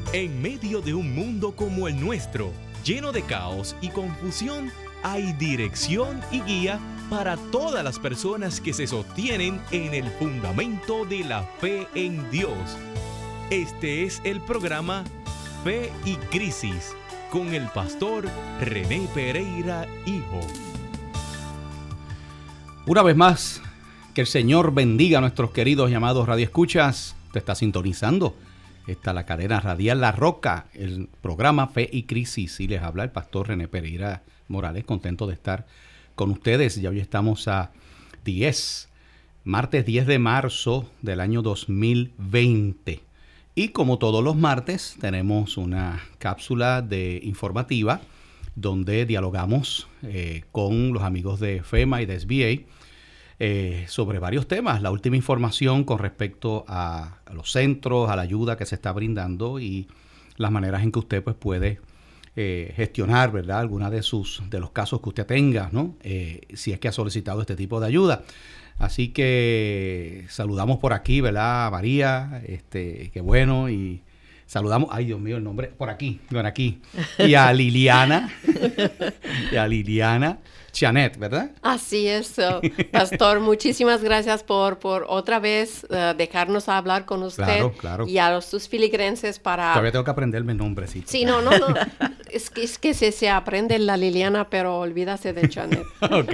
En medio de un mundo como el nuestro, lleno de caos y confusión, hay dirección y guía para todas las personas que se sostienen en el fundamento de la fe en Dios. Este es el programa Fe y Crisis con el pastor René Pereira, hijo. Una vez más, que el Señor bendiga a nuestros queridos y amados radioescuchas. Te está sintonizando. Está la cadena radial La Roca, el programa Fe y Crisis. Y les habla el pastor René Pereira Morales, contento de estar con ustedes. Ya hoy estamos a martes 10 de marzo del año 2020. Y como todos los martes, tenemos una cápsula informativa donde dialogamos con los amigos de FEMA y de SBA sobre varios temas. La última información con respecto a los centros, a la ayuda que se está brindando y las maneras en que usted pues, puede gestionar, ¿verdad? Alguna de los casos que usted tenga, ¿no? Si es que ha solicitado este tipo de ayuda. Así que saludamos por aquí, ¿verdad? A María, qué bueno, y saludamos, ay Dios mío, el nombre, por aquí, y a Liliana, Chanet, ¿verdad? Así es, pastor, muchísimas gracias por otra vez dejarnos hablar con usted. Claro. Y a sus filigrenses para... Todavía tengo que aprenderme el nombre, sí. Sí, no. Es que se aprende la Liliana, pero olvídase de Chanet. Ok.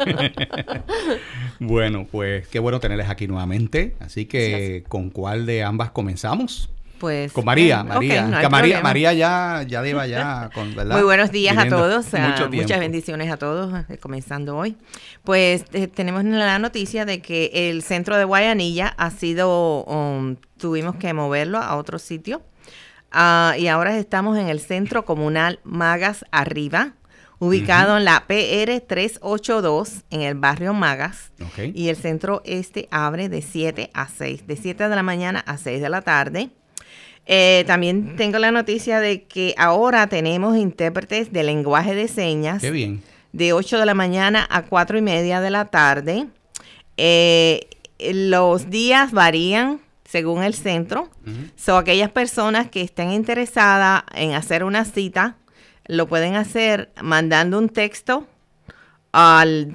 Bueno, pues qué bueno tenerles aquí nuevamente. Así que, ¿con cuál de ambas comenzamos? Pues con María. Okay, no hay María ya lleva ya con, ¿verdad? Muy buenos días Viniendo a todos, muchas bendiciones a todos, comenzando hoy. Pues tenemos la noticia de que el centro de Guayanilla tuvimos que moverlo a otro sitio, y ahora estamos en el centro comunal Magas Arriba, ubicado en la PR 382 en el barrio Magas. Okay. Y el centro abre de 7 a 6, de 7 de la mañana a 6 de la tarde. También tengo la noticia de que ahora tenemos intérpretes de lenguaje de señas. Qué bien. De 8 de la mañana a 4 y media de la tarde. Los días varían según el centro. So, aquellas personas que estén interesadas en hacer una cita, lo pueden hacer mandando un texto al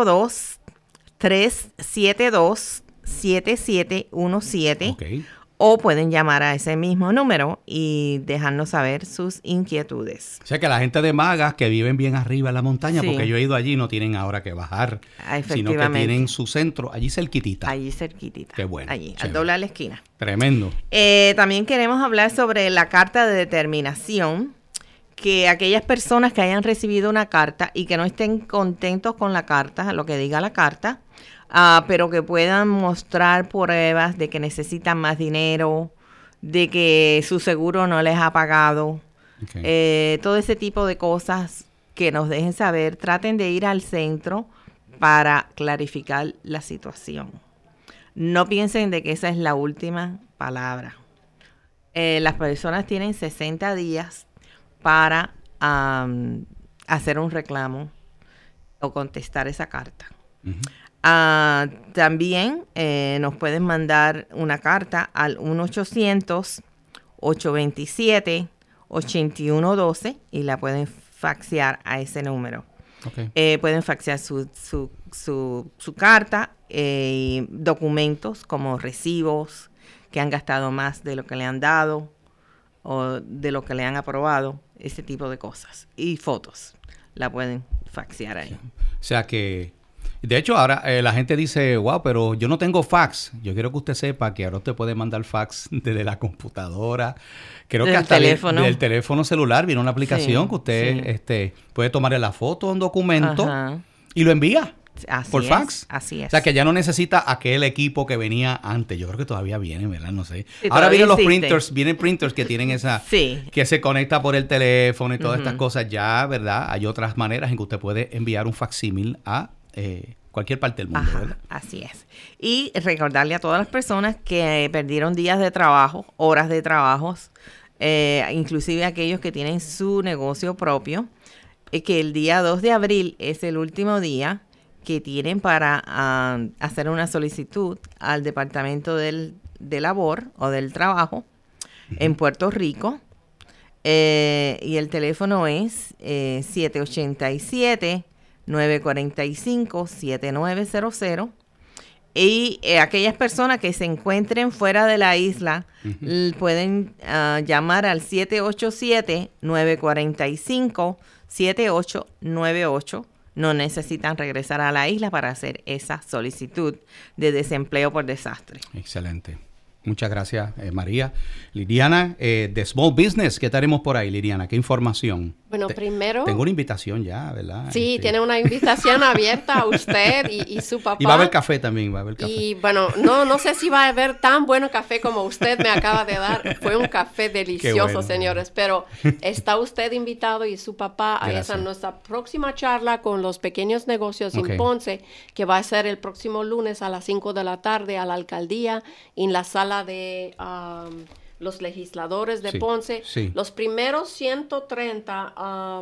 202-372-7717. Okay. O pueden llamar a ese mismo número y dejarnos saber sus inquietudes. O sea que la gente de Magas que viven bien arriba en la montaña, Sí. porque yo he ido allí, no tienen ahora que bajar, sino que tienen su centro allí cerquitita. Allí cerquitita. Qué bueno. Allí, Chévere. al doblar a la esquina. Tremendo. También queremos hablar sobre la carta de determinación, que aquellas personas que hayan recibido una carta y que no estén contentos con la carta, lo que diga la carta, pero que puedan mostrar pruebas de que necesitan más dinero, de que su seguro no les ha pagado, Okay. todo ese tipo de cosas que nos dejen saber. Traten de ir al centro para clarificar la situación. No piensen de que esa es la última palabra. Las personas tienen 60 días para hacer un reclamo o contestar esa carta. Uh-huh. También nos pueden mandar una carta al 1-800-827-8112 y la pueden faxear a ese número. Okay. Pueden faxear su carta, documentos como recibos que han gastado más de lo que le han dado o de lo que le han aprobado, ese tipo de cosas. Y fotos la pueden faxear ahí. O sea que, de hecho, ahora la gente dice, wow, pero yo no tengo fax. Yo quiero que usted sepa que ahora usted puede mandar fax desde la computadora. Creo que hasta del teléfono celular viene una aplicación que usted puede tomarle la foto a un documento y lo envía por fax. Así es. O sea que ya no necesita aquel equipo que venía antes. Yo creo que todavía viene, ¿verdad? No sé. Sí, ahora vienen los existe. printers, vienen printers que tienen esa, que se conecta por el teléfono y todas estas cosas. Ya, ¿verdad? Hay otras maneras en que usted puede enviar un facsímil a cualquier parte del mundo, ¿verdad? Así es. Y recordarle a todas las personas que perdieron días de trabajo, horas de trabajos, inclusive aquellos que tienen su negocio propio, que el día 2 de abril es el último día que tienen para hacer una solicitud al Departamento de Labor o del Trabajo en Puerto Rico y el teléfono es 787-945-7900. Y aquellas personas que se encuentren fuera de la isla pueden llamar al 787-945-7898. No necesitan regresar a la isla para hacer esa solicitud de desempleo por desastre. Excelente. Muchas gracias, María. Liliana, de Small Business, ¿qué tenemos por ahí, Liliana? ¿Qué información? Bueno, primero... Tengo una invitación ya, ¿verdad? Sí, tiene una invitación abierta a usted y su papá. Y va a haber café también, va a haber café. Y bueno, no sé si va a haber tan bueno café como usted me acaba de dar. Fue un café delicioso, bueno, señores. Pero está usted invitado y su papá a esa nuestra próxima charla con los pequeños negocios en Ponce, que va a ser el próximo lunes a las 5 de la tarde a la alcaldía en la sala de... los legisladores de Ponce, los primeros 130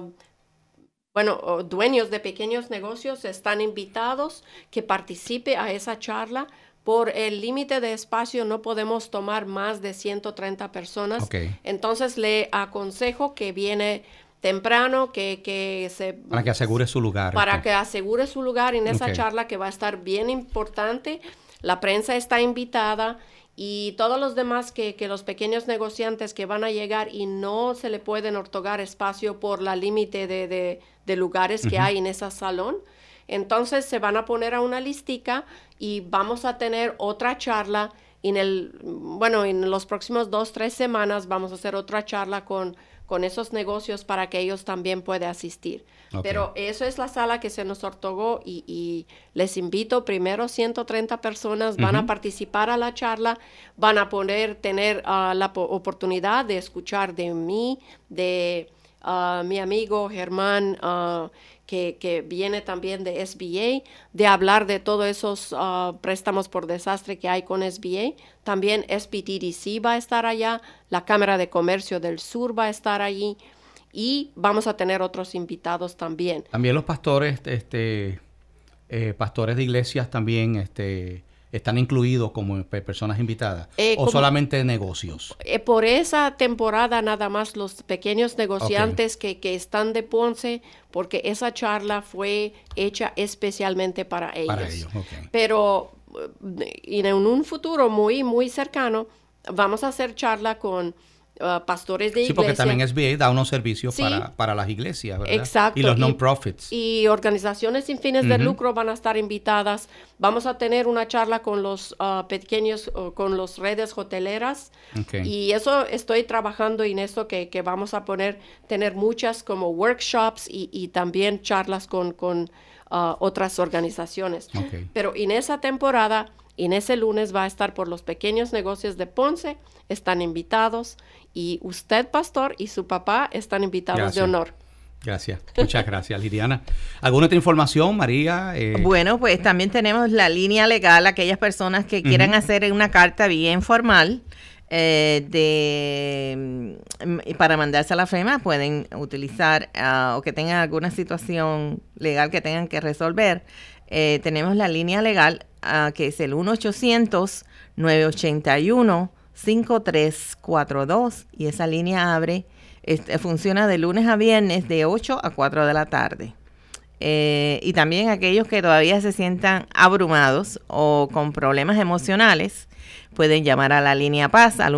dueños de pequeños negocios están invitados que participe a esa charla. Por el límite de espacio no podemos tomar más de 130 personas. Entonces le aconsejo que viene temprano, para que asegure su lugar. Para que asegure su lugar en esa charla que va a estar bien importante. La prensa está invitada. Y todos los demás que los pequeños negociantes que van a llegar y no se le pueden otorgar espacio por la límite de lugares que hay en ese salón, entonces se van a poner a una listica y vamos a tener otra charla en los próximos 2-3 semanas vamos a hacer otra charla con esos negocios para que ellos también puedan asistir. Pero eso es la sala que se nos otorgó y les invito, primero 130 personas van a participar a la charla, van a tener la oportunidad de escuchar de mí, de mi amigo Germán, que viene también de SBA, de hablar de todos esos préstamos por desastre que hay con SBA. También SBTDC va a estar allá, la Cámara de Comercio del Sur va a estar allí y vamos a tener otros invitados también. También los pastores, pastores de iglesias también están incluidos como personas invitadas o solamente negocios. Por esa temporada nada más los pequeños negociantes que están de Ponce, porque esa charla fue hecha especialmente para ellos. Para ellos, Pero en un futuro muy, muy cercano vamos a hacer charla con pastores de iglesia. Sí, porque también SBA da unos servicios para las iglesias, ¿verdad? Exacto. Y los non-profits. Y organizaciones sin fines de lucro van a estar invitadas. Vamos a tener una charla con los pequeños, con las redes hoteleras. Y eso estoy trabajando en eso que vamos a tener muchas como workshops y también charlas con otras organizaciones. Pero en esa temporada, en ese lunes va a estar por los pequeños negocios de Ponce, están invitados y usted, pastor, y su papá están invitados de honor. Gracias, muchas gracias, Liliana. ¿Alguna otra información, María? Bueno, pues también tenemos la línea legal, aquellas personas que quieran hacer una carta bien formal para mandarse a la FEMA, pueden utilizar o que tengan alguna situación legal que tengan que resolver. Tenemos la línea legal que es el 1-800-981-5342 y esa línea funciona de lunes a viernes de 8 a 4 de la tarde. Y también aquellos que todavía se sientan abrumados o con problemas emocionales pueden llamar a la línea Paz al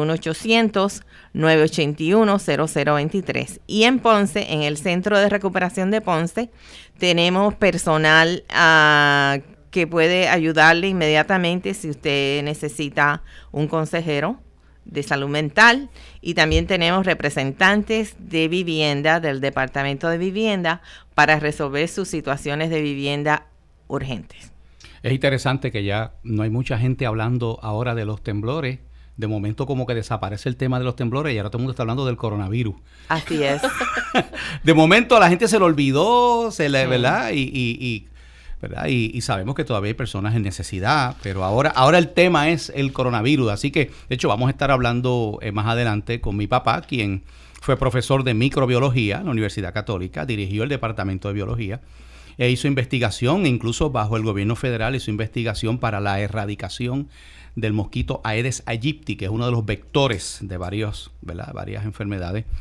1-800-981-0023. Y en Ponce, en el Centro de Recuperación de Ponce, tenemos personal que puede ayudarle inmediatamente si usted necesita un consejero de salud mental, y también tenemos representantes de vivienda del Departamento de Vivienda para resolver sus situaciones de vivienda urgentes. Es interesante que ya no hay mucha gente hablando ahora de los temblores. De momento como que desaparece el tema de los temblores y ahora todo el mundo está hablando del coronavirus. Así es. De momento a la gente se le olvidó, ¿verdad? ¿verdad? Y sabemos que todavía hay personas en necesidad, pero ahora el tema es el coronavirus. Así que, de hecho, vamos a estar hablando más adelante con mi papá, quien fue profesor de microbiología en la Universidad Católica, dirigió el departamento de biología, e hizo investigación, incluso bajo el gobierno federal, hizo investigación para la erradicación del mosquito Aedes aegypti, que es uno de los vectores de varias enfermedades.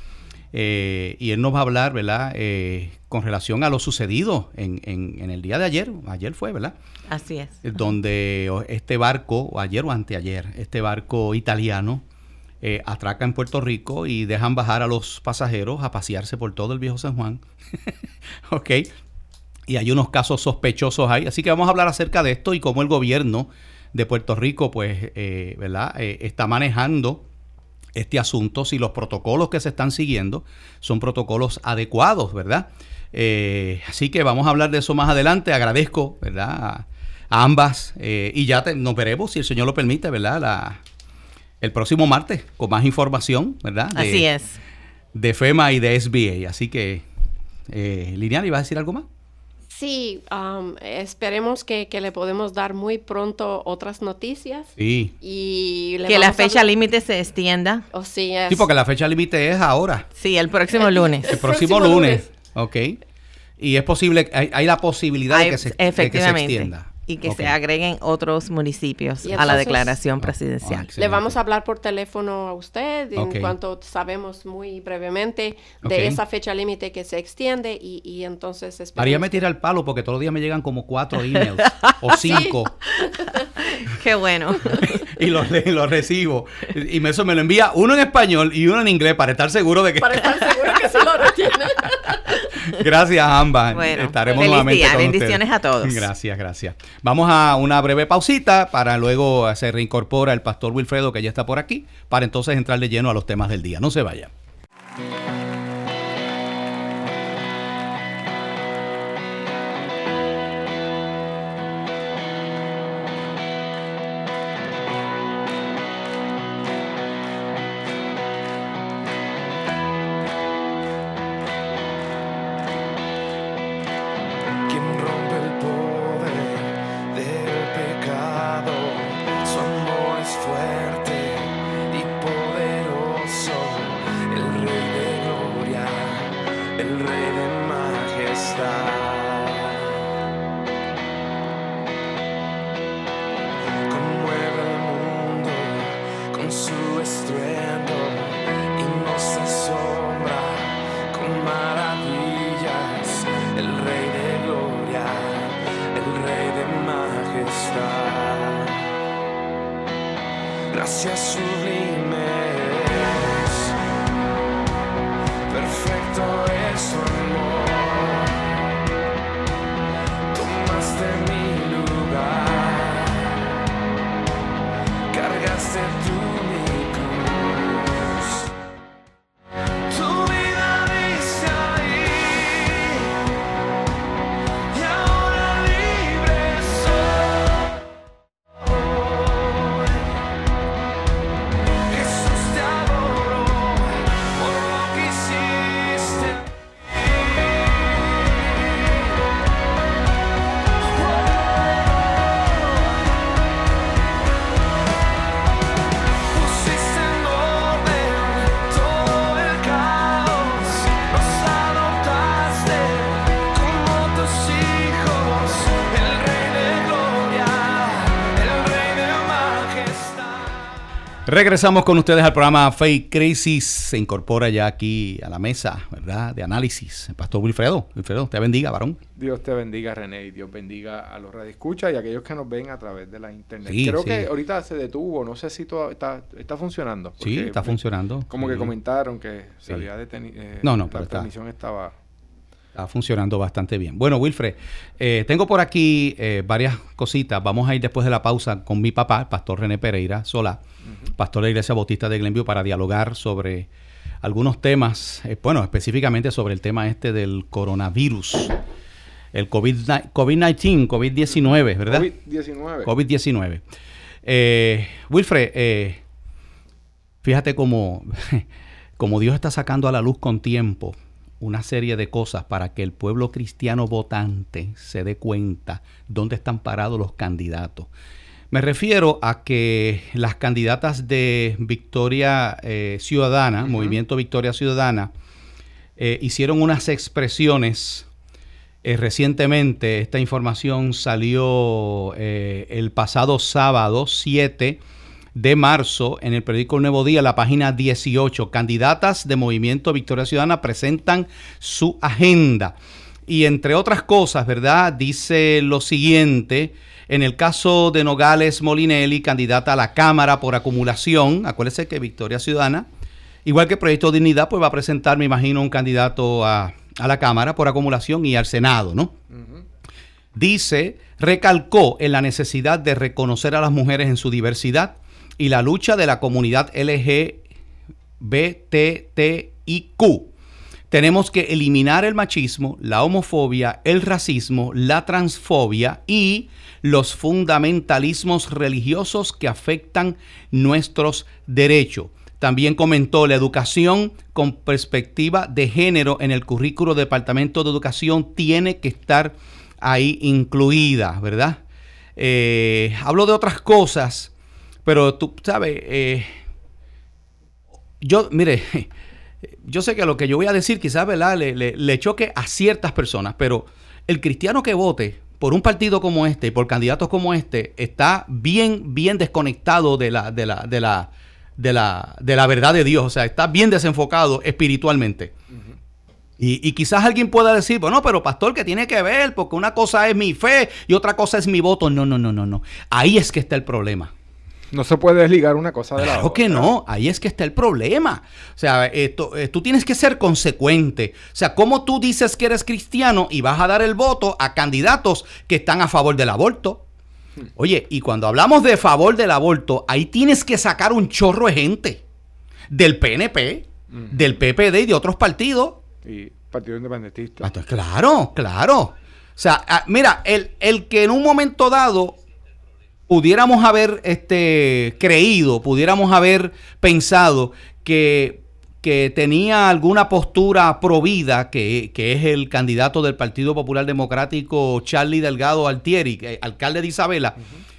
y él nos va a hablar, ¿verdad?, con relación a lo sucedido en el día de ayer. Ayer fue, ¿verdad? Así es. Donde este barco, o ayer o anteayer, este barco italiano atraca en Puerto Rico y dejan bajar a los pasajeros a pasearse por todo el Viejo San Juan. Ok. Y hay unos casos sospechosos ahí. Así que vamos a hablar acerca de esto y cómo el gobierno de Puerto Rico, pues, ¿verdad?, está manejando este asunto, si los protocolos que se están siguiendo son protocolos adecuados, ¿verdad? Así que vamos a hablar de eso más adelante. Agradezco, ¿verdad?, a ambas, y ya nos veremos, si el Señor lo permite, ¿verdad?, el próximo martes con más información, ¿verdad? Así es. De FEMA y de SBA. Así que, Liliana, ¿ibas a decir algo más? Sí, esperemos que le podemos dar muy pronto otras noticias. Sí. Y que la fecha límite se extienda. Sí, porque la fecha límite es ahora. Sí, el próximo lunes. El próximo lunes. Ok. Y es posible, hay la posibilidad de que se extienda. Y que se agreguen otros municipios entonces, a la declaración presidencial. Le vamos a hablar por teléfono a usted en cuanto sabemos muy brevemente de esa fecha límite que se extiende y entonces esperemos. María me tira el palo porque todos los días me llegan como 4 emails o 5. Qué bueno. Y los recibo. Y eso me lo envía uno en español y uno en inglés para estar seguro de que... Para estar seguro que sí lo retiene. Gracias, ambas. Bueno, estaremos nuevamente con bendiciones ustedes. A todos. Gracias. Vamos a una breve pausita para luego se reincorpora el pastor Wilfredo, que ya está por aquí, para entonces entrar de lleno a los temas del día. No se vaya. Gracias sublimes, perfecto es su amor, tomaste mi lugar, cargaste tú mi cruz, tu vida dice ahí, y ahora libre soy. Regresamos con ustedes al programa Faith Crisis. Se incorpora ya aquí a la mesa, ¿verdad?, de análisis, el pastor Wilfredo. Wilfredo, te bendiga, varón. Dios te bendiga, René, y Dios bendiga a los radioescuchas y a aquellos que nos ven a través de la internet. Sí, Creo que ahorita se detuvo, no sé si todo está funcionando. Sí, está funcionando. Como que comentaron que se había detenido. La transmisión estaba funcionando bastante bien. Bueno, Wilfred, tengo por aquí varias cositas. Vamos a ir después de la pausa con mi papá, el pastor René Pereira Solá, pastor de la Iglesia Bautista de Glenview, para dialogar sobre algunos temas, específicamente sobre el tema del coronavirus, el COVID-19, ¿verdad? COVID-19. Wilfred, fíjate cómo Dios está sacando a la luz con tiempo una serie de cosas para que el pueblo cristiano votante se dé cuenta dónde están parados los candidatos. Me refiero a que las candidatas de Victoria Ciudadana, Movimiento Victoria Ciudadana, hicieron unas expresiones recientemente. Esta información salió el pasado sábado 7 de marzo, en el periódico El Nuevo Día, la página 18. Candidatas de Movimiento Victoria Ciudadana presentan su agenda. Y entre otras cosas, ¿verdad? Dice lo siguiente: en el caso de Nogales Molinelli, candidata a la Cámara por acumulación, acuérdense que Victoria Ciudadana, igual que Proyecto Dignidad, pues va a presentar, me imagino, un candidato a la Cámara por acumulación y al Senado, ¿no? Dice, recalcó en la necesidad de reconocer a las mujeres en su diversidad y la lucha de la comunidad LGBTIQ. Tenemos que eliminar el machismo, la homofobia, el racismo, la transfobia y los fundamentalismos religiosos que afectan nuestros derechos. También comentó la educación con perspectiva de género en el currículo del Departamento de Educación tiene que estar ahí incluida, ¿verdad? Hablo de otras cosas, pero tú sabes, yo sé que lo que yo voy a decir quizás, ¿verdad?, le choque a ciertas personas, pero el cristiano que vote por un partido como este y por candidatos como este está bien desconectado de la verdad de Dios, o sea, está bien desenfocado espiritualmente. Y quizás alguien pueda decir, bueno, pero pastor, ¿qué tiene que ver? Porque una cosa es mi fe y otra cosa es mi voto. No. Ahí es que está el problema. No se puede desligar una cosa de la otra. Claro que no, ahí es que está el problema. O sea, tú tienes que ser consecuente. O sea, ¿cómo tú dices que eres cristiano y vas a dar el voto a candidatos que están a favor del aborto? Oye, y cuando hablamos de favor del aborto, ahí tienes que sacar un chorro de gente del PNP, del PPD y de otros partidos. Y Partido Independentista. Claro. O sea, mira, el que en un momento dado pudiéramos haber creído, pudiéramos haber pensado que tenía alguna postura provida, que es el candidato del Partido Popular Democrático, Charlie Delgado Altieri, alcalde de Isabela.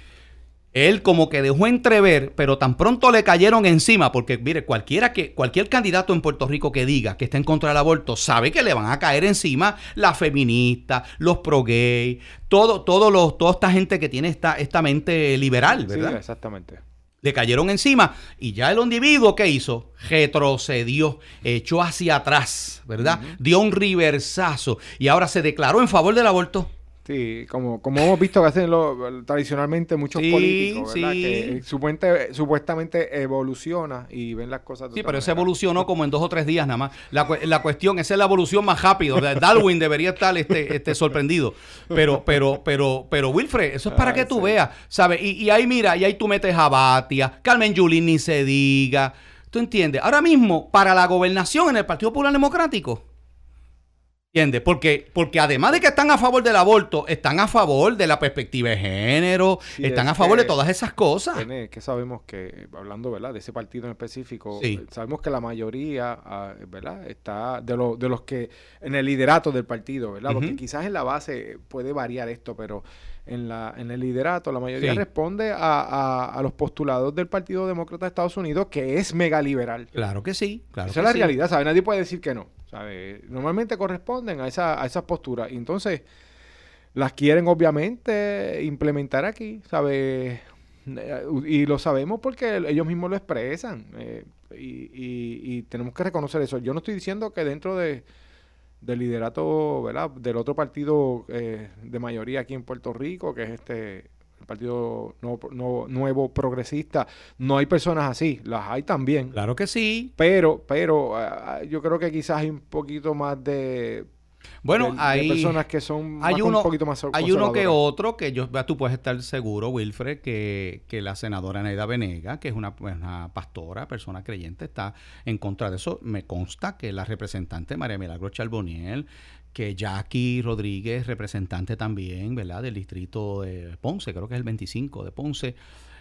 Él como que dejó entrever, pero tan pronto le cayeron encima, porque mire, cualquier candidato en Puerto Rico que diga que está en contra del aborto, sabe que le van a caer encima las feministas, los pro-gay, toda esta gente que tiene esta mente liberal, ¿verdad? Sí, exactamente. Le cayeron encima y ya el individuo, ¿qué hizo? Retrocedió, echó hacia atrás, ¿verdad? Dio un reversazo y ahora se declaró en favor del aborto. Sí, como hemos visto que hacen tradicionalmente muchos políticos, ¿verdad? Que supuestamente evoluciona y ven las cosas de Sí, otra pero manera. eso evolucionó como en 2 o 3 días nada más. La cuestión, esa es la evolución más rápido. Darwin debería estar sorprendido. Pero Wilfred, eso es para que tú veas, ¿sabes? Y ahí mira, y ahí tú metes a Batia, Carmen Yulín ni se diga. ¿Tú entiendes? Ahora mismo, para la gobernación en el Partido Popular Democrático, ¿entiendes? Porque además de que están a favor del aborto, están a favor de la perspectiva de género, sí, están a favor de todas esas cosas. Que sabemos que, hablando, ¿verdad?, de ese partido en específico, sí, sabemos que la mayoría, ¿verdad?, está de los que en el liderato del partido, ¿verdad? Porque quizás en la base puede variar esto, pero en el liderato la mayoría responde a los postulados del Partido Demócrata de Estados Unidos, que es mega liberal. Claro que sí. Claro esa es la realidad, ¿sabes? Nadie puede decir que no. ¿Sabe? Normalmente corresponden a esas posturas. Y entonces las quieren obviamente implementar aquí, ¿sabe? Y lo sabemos porque ellos mismos lo expresan. Y tenemos que reconocer eso. Yo no estoy diciendo que dentro del liderato, ¿verdad?, del otro partido de mayoría aquí en Puerto Rico, que es el Partido Nuevo Progresista, no hay personas así, las hay también. Claro que sí. Pero yo creo que quizás hay un poquito más de personas que son un poquito más conservadoras. Hay uno que otro que tú puedes estar seguro, Wilfred, que la senadora Neida Venegas, que es una pastora, persona creyente, está en contra de eso. Me consta que la representante María Milagros Charboniel, que Jackie Rodríguez, representante también, ¿verdad?, del distrito de Ponce, creo que es el 25 de Ponce,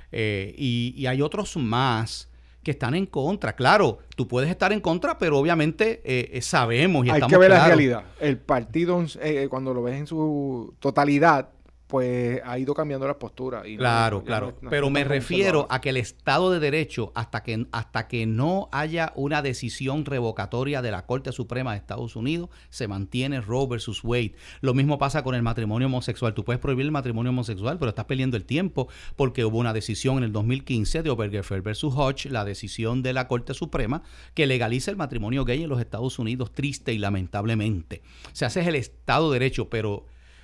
y hay otros más que están en contra. Claro, tú puedes estar en contra, pero obviamente sabemos y hay estamos que ver claros. La realidad. El partido, cuando lo ves en su totalidad, pues ha ido cambiando las posturas. Y claro. Pero me refiero ahora. a que el Estado de Derecho, hasta que no haya una decisión revocatoria de la Corte Suprema de Estados Unidos, se mantiene Roe versus Wade. Lo mismo pasa con el matrimonio homosexual. Tú puedes prohibir el matrimonio homosexual, pero estás perdiendo el tiempo porque hubo una decisión en el 2015 de Obergefell versus Hodge, la decisión de la Corte Suprema, que legaliza el matrimonio gay en los Estados Unidos, triste y lamentablemente. O sea, ese es el Estado de Derecho, pero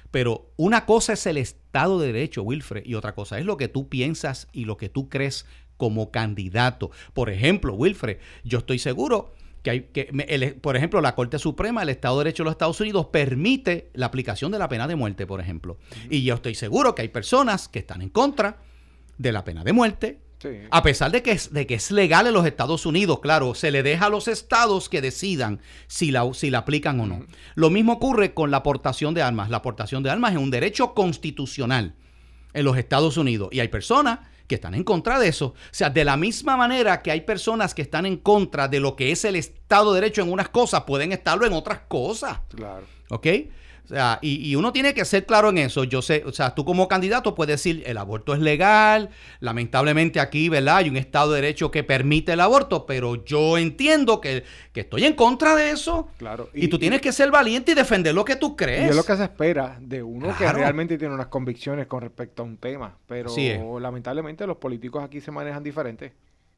una cosa es el Estado de Derecho, Wilfred, y otra cosa es lo que tú piensas y lo que tú crees como candidato. Por ejemplo, Wilfred, yo estoy seguro por ejemplo, la Corte Suprema, el Estado de Derecho de los Estados Unidos permite la aplicación de la pena de muerte, por ejemplo. Y yo estoy seguro que hay personas que están en contra de la pena de muerte. Sí. A pesar de que es legal en los Estados Unidos, claro, se le deja a los estados que decidan si la aplican o no. Lo mismo ocurre con la aportación de armas. La aportación de armas es un derecho constitucional en los Estados Unidos y hay personas que están en contra de eso. O sea, de la misma manera que hay personas que están en contra de lo que es el Estado de Derecho en unas cosas, pueden estarlo en otras cosas. Claro. ¿Ok? O sea, y uno tiene que ser claro en eso. Yo sé, o sea, tú como candidato puedes decir, el aborto es legal, lamentablemente aquí, ¿verdad? Hay un Estado de Derecho que permite el aborto, pero yo entiendo que estoy en contra de eso. Claro. Y tú tienes que ser valiente y defender lo que tú crees. Y es lo que se espera de uno que realmente tiene unas convicciones con respecto a un tema. Pero lamentablemente los políticos aquí se manejan diferente.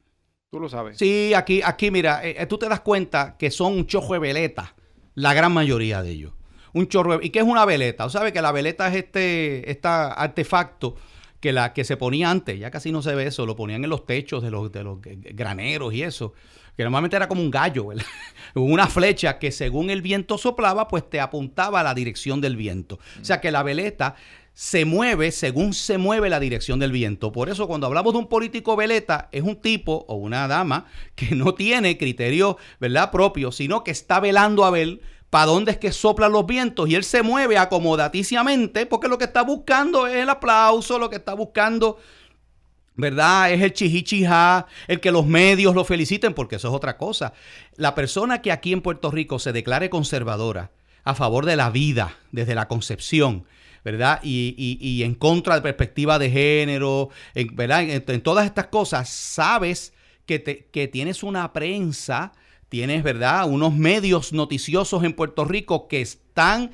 Tú lo sabes. Sí, aquí mira, tú te das cuenta que son un chojo de veletas, la gran mayoría de ellos. Un chorro. ¿Y qué es una veleta? ¿Sabes que la veleta es este artefacto que se ponía antes? Ya casi no se ve eso. Lo ponían en los techos de los graneros y eso. Que normalmente era como un gallo, ¿verdad? Una flecha que según el viento soplaba, pues te apuntaba a la dirección del viento. O sea que la veleta se mueve según se mueve la dirección del viento. Por eso cuando hablamos de un político veleta, es un tipo o una dama que no tiene criterio, ¿verdad?, propio, sino que está velando a ver para dónde es que soplan los vientos y él se mueve acomodaticiamente porque lo que está buscando es el aplauso, lo que está buscando, ¿verdad?, es el chihichijá, el que los medios lo feliciten, porque eso es otra cosa. La persona que aquí en Puerto Rico se declare conservadora, a favor de la vida desde la concepción, ¿verdad?, y en contra de perspectiva de género, ¿verdad?, en todas estas cosas, sabes que tienes una prensa. Tienes, ¿verdad?, unos medios noticiosos en Puerto Rico que están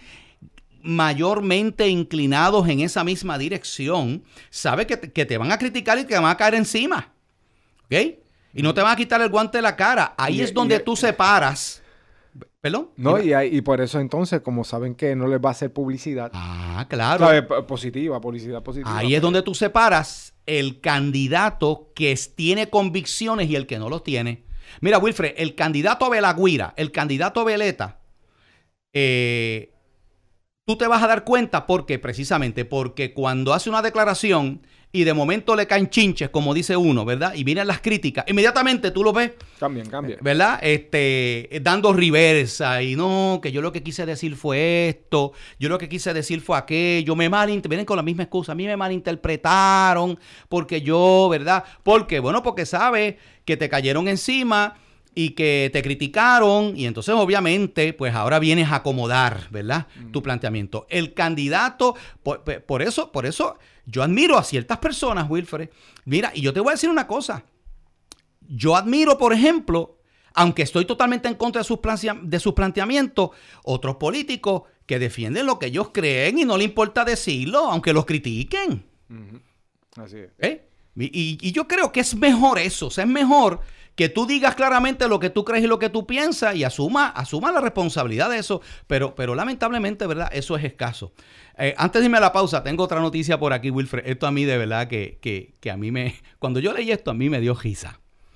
mayormente inclinados en esa misma dirección. Sabes que te van a criticar y que te van a caer encima. ¿Ok? Y no te van a quitar el guante de la cara. Ahí es donde tú separas. ¿Perdón? No, y por eso entonces, como saben que no les va a hacer publicidad. Ah, claro. ¿Sabes? Publicidad positiva. Ahí es donde tú separas el candidato que tiene convicciones y el que no los tiene. Mira, Wilfred, el candidato Belagüira, el candidato Veleta, tú te vas a dar cuenta precisamente porque cuando hace una declaración y de momento le caen chinches, como dice uno, ¿verdad? Y vienen las críticas, inmediatamente tú lo ves. Cambia. ¿Verdad? Dando reversa y no, que yo lo que quise decir fue esto, yo lo que quise decir fue aquello, vienen con la misma excusa, a mí me malinterpretaron porque yo, ¿verdad? Porque sabes que te cayeron encima y que te criticaron y entonces obviamente pues ahora vienes a acomodar, ¿verdad?, tu planteamiento. El candidato, por eso yo admiro a ciertas personas, Wilfred. Mira, y yo te voy a decir una cosa. Yo admiro, por ejemplo, aunque estoy totalmente en contra de sus planteamientos, otros políticos que defienden lo que ellos creen y no les importa decirlo, aunque los critiquen. Así es. Y yo creo que es mejor eso. O sea, es mejor que tú digas claramente lo que tú crees y lo que tú piensas y asuma la responsabilidad de eso. Pero lamentablemente, ¿verdad?, eso es escaso. Antes de irme a la pausa, tengo otra noticia por aquí, Wilfred. Esto a mí de verdad que a mí cuando yo leí esto, a mí me dio risa.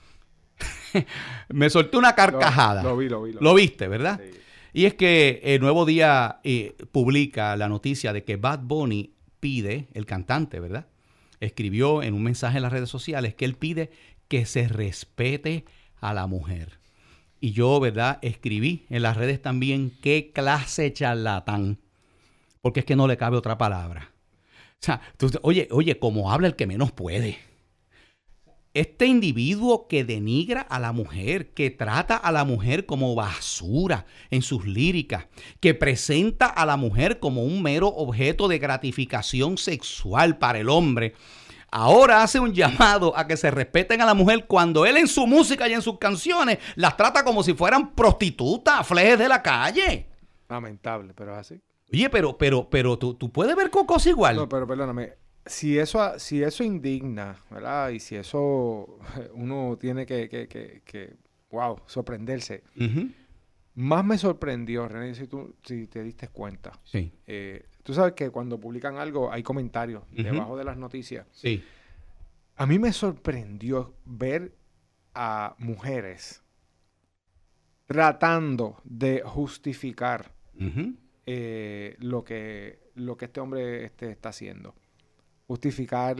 Me solté una carcajada. Lo vi. Lo viste, ¿verdad? Sí. Y es que el Nuevo Día publica la noticia de que Bad Bunny pide, el cantante, ¿verdad?, escribió en un mensaje en las redes sociales que él pide que se respete a la mujer. Y yo, ¿verdad?, escribí en las redes también qué clase charlatán. Porque es que no le cabe otra palabra. O sea, oye, como habla el que menos puede. este individuo que denigra a la mujer, que trata a la mujer como basura en sus líricas, que presenta a la mujer como un mero objeto de gratificación sexual para el hombre, ahora hace un llamado a que se respeten a la mujer cuando él en su música y en sus canciones las trata como si fueran prostitutas, flejes de la calle. Lamentable, pero es así. Oye, pero tú puedes ver cosas igual. No, pero perdóname. Si eso indigna, ¿verdad? Y si eso uno tiene que wow, sorprenderse. Uh-huh. Más me sorprendió, René, si te diste cuenta. Sí. Tú sabes que cuando publican algo hay comentarios debajo de las noticias. Sí. A mí me sorprendió ver a mujeres tratando de justificar Uh-huh. lo que este hombre está haciendo. Justificar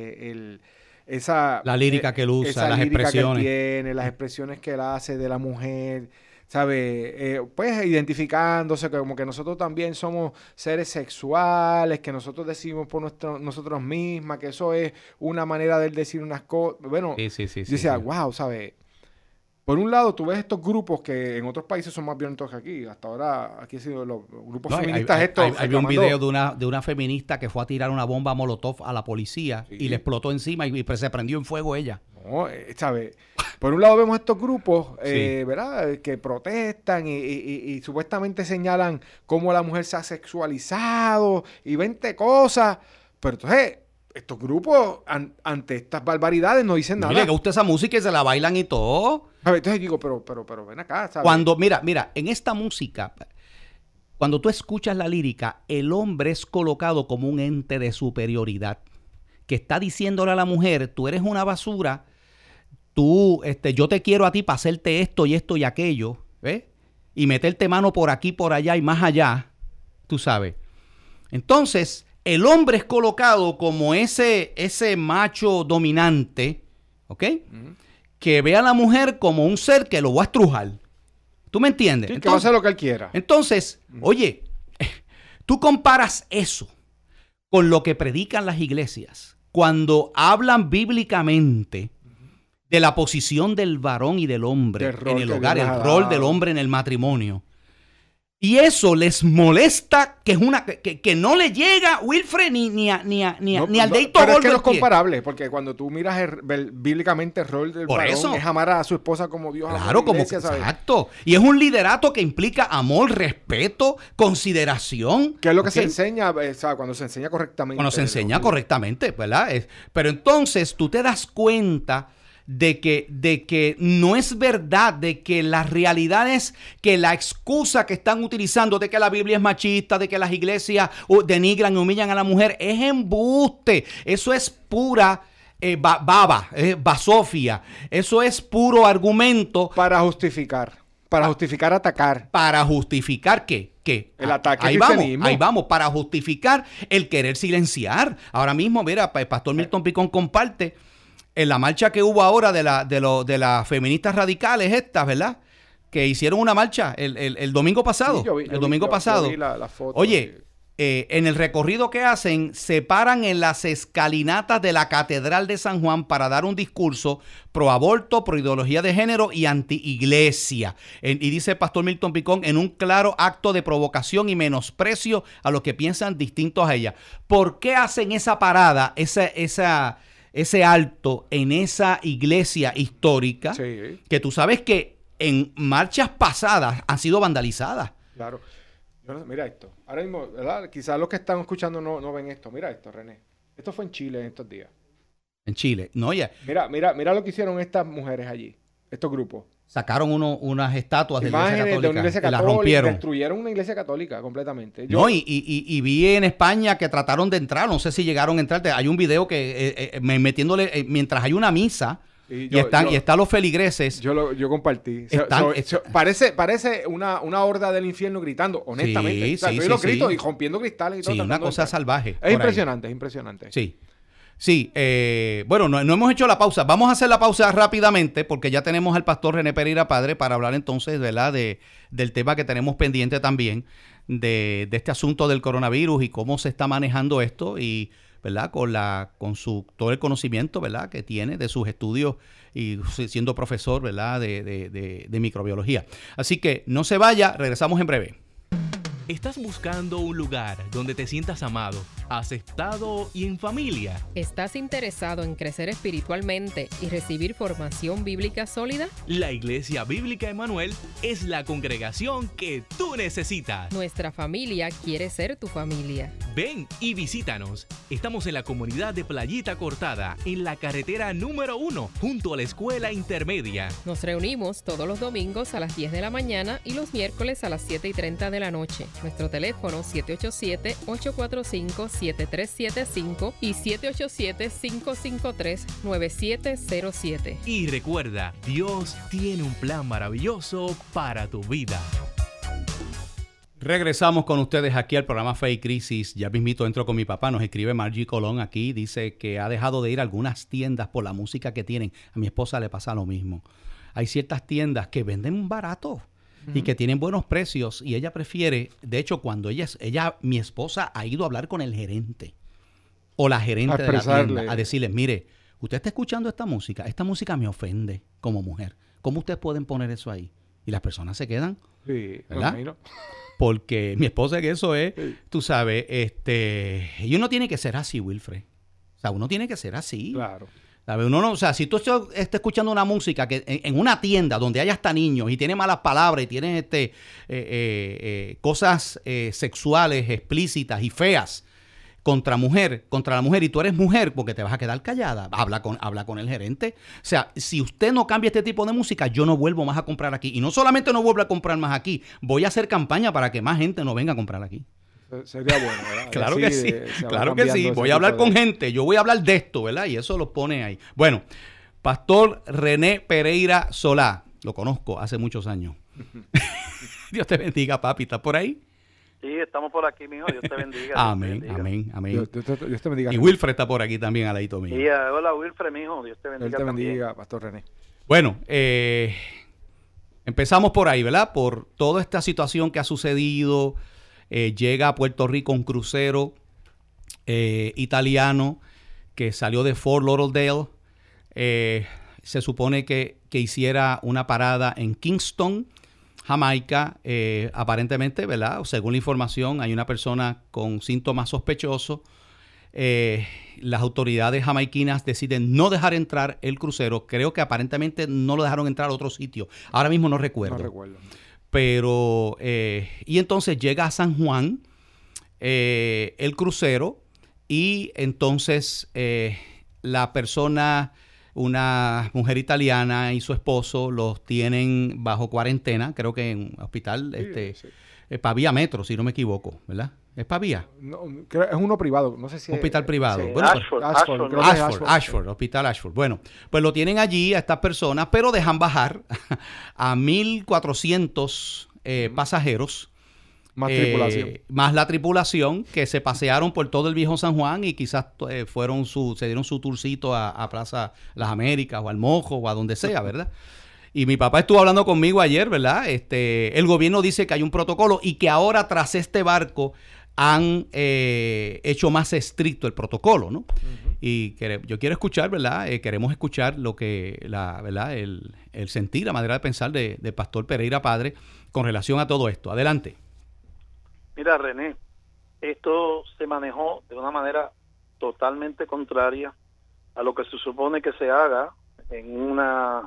la lírica que él usa, esa las lírica expresiones. que él tiene, las expresiones que él hace de la mujer, ¿sabe? Pues identificándose como que nosotros también somos seres sexuales, que nosotros decimos por nosotros mismas, que eso es una manera de él decir unas cosas. Bueno, Sí. yo decía, wow, ¿sabes? Por un lado, tú ves estos grupos que en otros países son más violentos que aquí. Hasta ahora, aquí han sido los grupos feministas estos. Hay un video de una feminista que fue a tirar una bomba Molotov a la policía y le explotó encima y se prendió en fuego ella. No, ¿sabes? Por un lado vemos estos grupos, Sí. ¿verdad? Que protestan y supuestamente señalan cómo la mujer se ha sexualizado y 20 cosas. Pero entonces, estos grupos, ante estas barbaridades, no dicen nada. Y le gusta esa música y se la bailan y todo. A ver, entonces digo, pero ven acá, ¿sabes? Cuando, mira, en esta música, cuando tú escuchas la lírica, el hombre es colocado como un ente de superioridad que está diciéndole a la mujer, tú eres una basura, yo te quiero a ti para hacerte esto y esto y aquello, ¿ves? Y meterte mano por aquí, por allá y más allá, tú sabes. Entonces, el hombre es colocado como ese macho dominante, ¿ok? Uh-huh. Que ve a la mujer como un ser que lo va a estrujar. ¿Tú me entiendes? Sí, entonces, que va a hacer lo que él quiera. Entonces, oye, tú comparas eso con lo que predican las iglesias cuando hablan bíblicamente de la posición del varón y del hombre en el hogar, el rol del hombre en el matrimonio. Y eso les molesta, que es que no le llega Wilfred ni al Deito Pero es que no es comparable, porque cuando tú miras bíblicamente el rol del varón eso es amar a su esposa como Dios ama a claro, la iglesia, como exacto. Y es un liderato que implica amor, respeto, consideración. Que es lo que se enseña, ¿sabes? Cuando se enseña correctamente. Cuando se enseña correctamente, ¿verdad? Pero entonces tú te das cuenta de que no es verdad, de que la realidad es que la excusa que están utilizando de que la Biblia es machista, de que las iglesias denigran y humillan a la mujer, es embuste. Eso es pura basofia. Eso es puro argumento. Para justificar atacar. ¿Para justificar qué? El ataque ahí vamos, para justificar el querer silenciar. Ahora mismo, mira, el pastor Milton Picón comparte en la marcha que hubo ahora de las feministas radicales estas, ¿verdad? Que hicieron una marcha el domingo pasado. Sí, yo vi la foto. Oye, en el recorrido que hacen, se paran en las escalinatas de la Catedral de San Juan para dar un discurso pro aborto, pro ideología de género y anti-iglesia. Y dice el pastor Milton Picón, en un claro acto de provocación y menosprecio a los que piensan distintos a ella. ¿Por qué hacen esa parada, ese alto en esa iglesia histórica? Sí. Que tú sabes que en marchas pasadas han sido vandalizadas? Claro. Mira esto. Ahora mismo, ¿verdad? Quizás los que están escuchando no ven esto. Mira esto, René. Esto fue en Chile en estos días. En Chile. No, ya. Mira lo que hicieron estas mujeres allí. Estos grupos. Sacaron unas estatuas de la iglesia católica, de una iglesia católica, la rompieron. Destruyeron una iglesia católica completamente. Y vi en España que trataron de entrar, no sé si llegaron a entrar. Hay un video que metiéndole mientras hay una misa y están los feligreses. Yo compartí. Parece una horda del infierno gritando, honestamente. Los gritos y rompiendo cristales y todo. Sí, una cosa salvaje. Es impresionante. Sí. Sí, bueno, no hemos hecho la pausa. Vamos a hacer la pausa rápidamente porque ya tenemos al pastor René Pereira Padre para hablar entonces, ¿verdad? Del tema que tenemos pendiente también, de este asunto del coronavirus y cómo se está manejando esto. Y ¿verdad? Con todo el conocimiento, ¿verdad? Que tiene de sus estudios y siendo profesor, ¿verdad? De microbiología. Así que no se vaya, regresamos en breve. ¿Estás buscando un lugar donde te sientas amado, aceptado y en familia? ¿Estás interesado en crecer espiritualmente y recibir formación bíblica sólida? La Iglesia Bíblica Emmanuel es la congregación que tú necesitas. Nuestra familia quiere ser tu familia. Ven y visítanos. Estamos en la comunidad de Playita Cortada, en la carretera número 1, junto a la escuela intermedia. Nos reunimos todos los domingos a las 10 de la mañana y los miércoles a las 7:30 de la noche. Nuestro teléfono 787-845-7375 y 787-553-9707. Y recuerda, Dios tiene un plan maravilloso para tu vida. Regresamos con ustedes aquí al programa Fe y Crisis. Ya mismito entro con mi papá, nos escribe Margie Colón aquí, dice que ha dejado de ir a algunas tiendas por la música que tienen. A mi esposa le pasa lo mismo. Hay ciertas tiendas que venden barato y que tienen buenos precios y ella prefiere, de hecho cuando mi esposa ha ido a hablar con el gerente o la gerente de la tienda a decirles, mire, usted está escuchando esta música me ofende como mujer, ¿cómo ustedes pueden poner eso ahí? Y las personas se quedan, ¿verdad? Porque mi esposa que eso es, tú sabes, y uno tiene que ser así, Wilfred, o sea, uno tiene que ser así. Claro. ¿Sabes? Uno no, o sea, si tú estás escuchando una música que en una tienda donde hay hasta niños y tiene malas palabras y tiene cosas sexuales explícitas y feas contra la mujer y tú eres mujer porque te vas a quedar callada, habla con el gerente. O sea, si usted no cambia este tipo de música, yo no vuelvo más a comprar aquí. Y no solamente no vuelvo a comprar más aquí, voy a hacer campaña para que más gente no venga a comprar aquí. Sería bueno, ¿verdad? Claro que sí, claro que sí. Voy a hablar con gente, yo voy a hablar de esto, ¿verdad? Y eso lo pone ahí. Bueno, Pastor René Pereira Solá, lo conozco hace muchos años. Dios te bendiga, papi, ¿estás por ahí? Sí, estamos por aquí, mijo. Dios te bendiga. Amén. Dios te bendiga. Y Wilfred está por aquí también, al ladito mío. Sí, hola, Wilfred, mijo. Dios te bendiga. Dios te bendiga, también. Pastor René. Bueno, empezamos por ahí, ¿verdad? Por toda esta situación que ha sucedido. Llega a Puerto Rico un crucero italiano que salió de Fort Lauderdale. Se supone que hiciera una parada en Kingston, Jamaica. Aparentemente, ¿verdad? Según la información, hay una persona con síntomas sospechosos. Las autoridades jamaiquinas deciden no dejar entrar el crucero. Creo que aparentemente no lo dejaron entrar a otro sitio. Ahora mismo no recuerdo. No recuerdo. Pero, y entonces llega a San Juan el crucero y entonces la persona, una mujer italiana y su esposo los tienen bajo cuarentena, creo que en hospital, Pavía Metro, si no me equivoco, ¿verdad? ¿Es Pavía? No, creo, es uno privado, no sé si hospital privado. Sí, Bueno, Ashford. Bueno, pues lo tienen allí a estas personas, pero dejan bajar a 1,400 pasajeros. Más tripulación. Más la tripulación que se pasearon por todo el viejo San Juan y quizás se dieron su tourcito a Plaza Las Américas o al Mojo o a donde sea, ¿verdad? Y mi papá estuvo hablando conmigo ayer, ¿verdad? El gobierno dice que hay un protocolo y que ahora tras este barco han hecho más estricto el protocolo, ¿no? Uh-huh. Y yo quiero escuchar, ¿verdad? Queremos escuchar lo que, ¿verdad? El sentir, la manera de pensar de Pastor Pereira Padre con relación a todo esto. Adelante. Mira, René, esto se manejó de una manera totalmente contraria a lo que se supone que se haga en una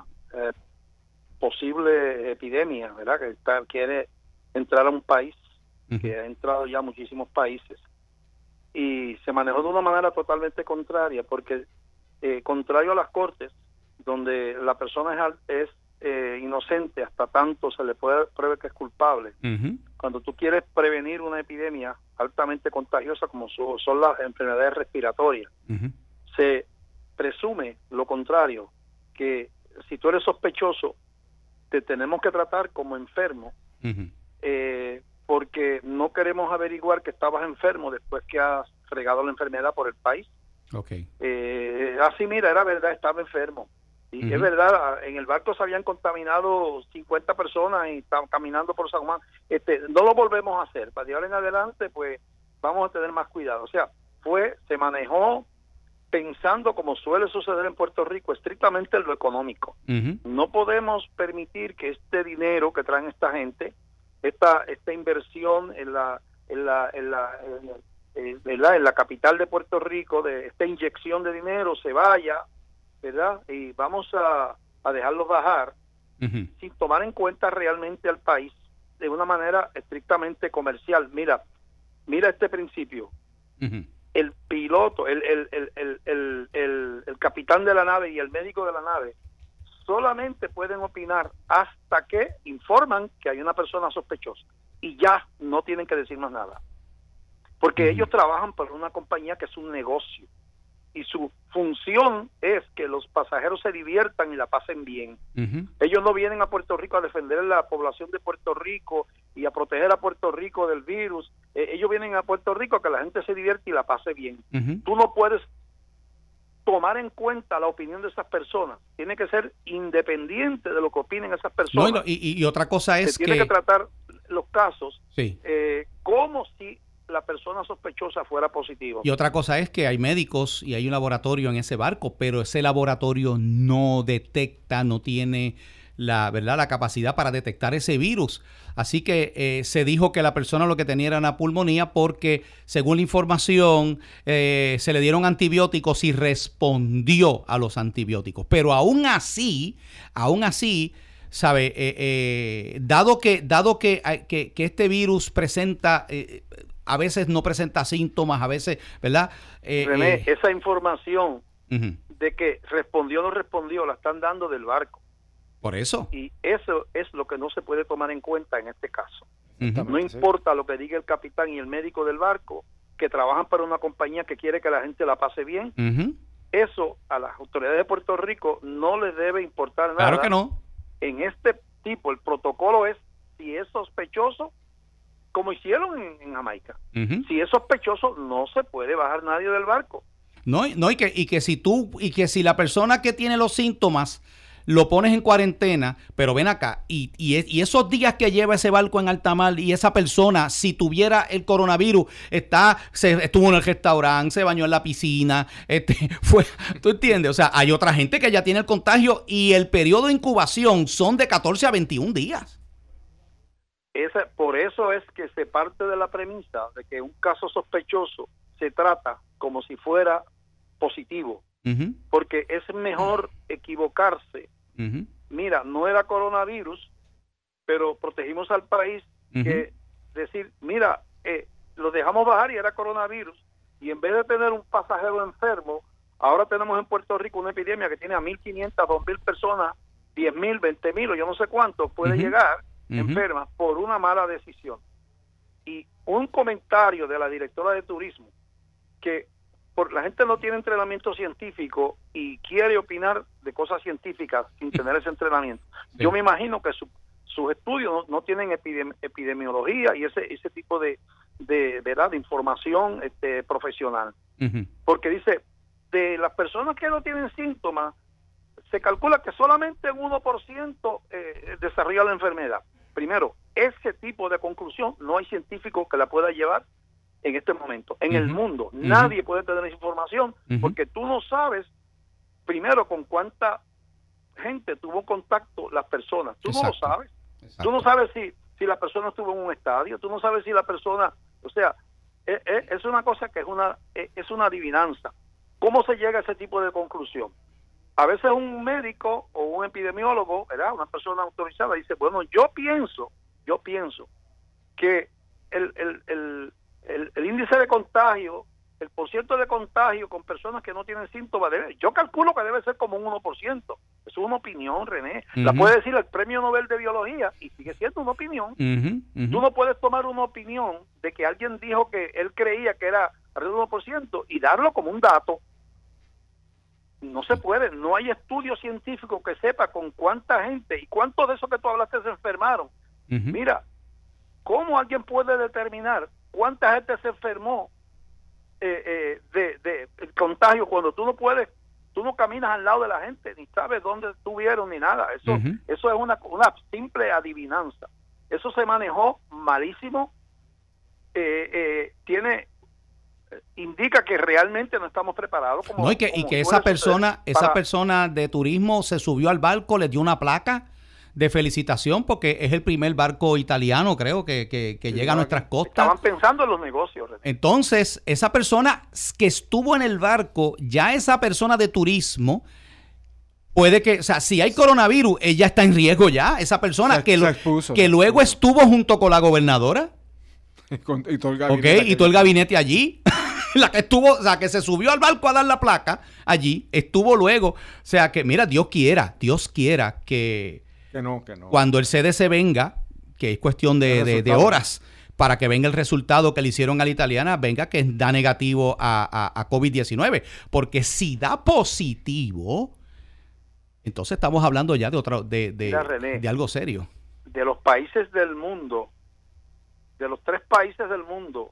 posible epidemia, ¿verdad? Que quiere entrar a un país, que ha entrado ya a muchísimos países, y se manejó de una manera totalmente contraria, porque contrario a las cortes, donde la persona es inocente hasta tanto se le pruebe que es culpable, cuando tú quieres prevenir una epidemia altamente contagiosa como son las enfermedades respiratorias, se presume lo contrario, que si tú eres sospechoso te tenemos que tratar como enfermo, porque no queremos averiguar que estabas enfermo después que has regado la enfermedad por el país. Okay. Así, mira, era verdad, estaba enfermo. Y es verdad, en el barco se habían contaminado 50 personas y estaban caminando por San Juan. No lo volvemos a hacer. Para de ahora en adelante, pues, vamos a tener más cuidado. O sea, se manejó pensando, como suele suceder en Puerto Rico, estrictamente en lo económico. No podemos permitir que este dinero que traen esta gente, esta inversión en la capital de Puerto Rico, de esta inyección de dinero se vaya, ¿verdad? Y vamos a dejarlos bajar sin tomar en cuenta realmente al país de una manera estrictamente comercial. Mira este principio. El piloto, el capitán de la nave y el médico de la nave solamente pueden opinar hasta que informan que hay una persona sospechosa, y ya no tienen que decir más nada, porque ellos trabajan para una compañía que es un negocio y su función es que los pasajeros se diviertan y la pasen bien. Ellos no vienen a Puerto Rico a defender la población de Puerto Rico y a proteger a Puerto Rico del virus. Ellos vienen a Puerto Rico a que la gente se divierte y la pase bien. Tú no puedes tomar en cuenta la opinión de esas personas. Tiene que ser independiente de lo que opinen esas personas. No, y otra cosa es se tiene que tratar los casos como si la persona sospechosa fuera positiva. Y otra cosa es que hay médicos y hay un laboratorio en ese barco, pero ese laboratorio no detecta, no tiene la capacidad para detectar ese virus. Así que se dijo que la persona lo que tenía era una pulmonía porque, según la información, se le dieron antibióticos y respondió a los antibióticos. Pero aún así, ¿sabe? Dado que este virus presenta... a veces no presenta síntomas, a veces, ¿verdad? René, esa información de que respondió o no respondió la están dando del barco. Por eso. Y eso es lo que no se puede tomar en cuenta en este caso. No importa lo que diga el capitán y el médico del barco, que trabajan para una compañía que quiere que la gente la pase bien. Eso a las autoridades de Puerto Rico no les debe importar nada. Claro que no. En este tipo, el protocolo es, si es sospechoso, como hicieron en Jamaica. Si es sospechoso, no se puede bajar nadie del barco. Y que si la persona que tiene los síntomas lo pones en cuarentena, pero ven acá, y esos días que lleva ese barco en alta mar, y esa persona, si tuviera el coronavirus, estuvo en el restaurante, se bañó en la piscina, ¿tú entiendes? O sea, hay otra gente que ya tiene el contagio y el periodo de incubación son de 14 a 21 días. Por eso es que se parte de la premisa de que un caso sospechoso se trata como si fuera positivo, porque es mejor equivocarse. Mira, no era coronavirus, pero protegimos al país, que decir, mira, lo dejamos bajar y era coronavirus, y en vez de tener un pasajero enfermo, ahora tenemos en Puerto Rico una epidemia que tiene a 1.500, 2.000 personas, 10.000, 20.000 o yo no sé cuánto puede llegar enfermas por una mala decisión. Y un comentario de la directora de turismo, que la gente no tiene entrenamiento científico y quiere opinar de cosas científicas sin tener ese entrenamiento. Yo me imagino que sus estudios no tienen epidemiología y ese tipo de verdad, de información profesional. Porque dice, de las personas que no tienen síntomas, se calcula que solamente un 1% desarrolla la enfermedad. Primero, ese tipo de conclusión no hay científico que la pueda llevar en este momento. En el mundo, nadie puede tener esa información porque tú no sabes, primero, con cuánta gente tuvo contacto las personas. Tú no lo sabes. Tú no sabes si la persona estuvo en un estadio, tú no sabes si la persona... O sea, es una cosa que es una adivinanza. ¿Cómo se llega a ese tipo de conclusión? A veces un médico o un epidemiólogo, ¿verdad?, una persona autorizada, dice, bueno, yo pienso que el índice de contagio, el porcentaje de contagio con personas que no tienen síntomas, yo calculo que debe ser como un 1%. Es una opinión, René. La puede decir el Premio Nobel de Biología y sigue siendo una opinión. Tú no puedes tomar una opinión de que alguien dijo que él creía que era alrededor del 1% y darlo como un dato. No se puede, no hay estudio científico que sepa con cuánta gente y cuántos de esos que tú hablaste se enfermaron. Mira, ¿cómo alguien puede determinar cuánta gente se enfermó de el contagio cuando tú no caminas al lado de la gente, ni sabes dónde estuvieron ni nada? Eso es una simple adivinanza. Eso se manejó malísimo. Tiene indica que realmente no estamos preparados. No, y que esa persona de turismo se subió al barco, le dio una placa de felicitación porque es el primer barco italiano, creo, que llega a nuestras costas. Estaban pensando en los negocios. Entonces, esa persona que estuvo en el barco, ya esa persona de turismo, puede que, o sea, si hay coronavirus, ella está en riesgo ya. Esa persona que luego estuvo junto con la gobernadora. Y todo el gabinete. Y todo el gabinete allí. La que estuvo, o sea, que se subió al barco a dar la placa allí, estuvo luego. O sea, que mira, Dios quiera que no. Cuando el CDC venga, que es cuestión de horas para que venga el resultado que le hicieron a la italiana, venga que da negativo a COVID-19. Porque si da positivo, entonces estamos hablando ya Mira, René, de algo serio. De los países del mundo, de los 3 países del mundo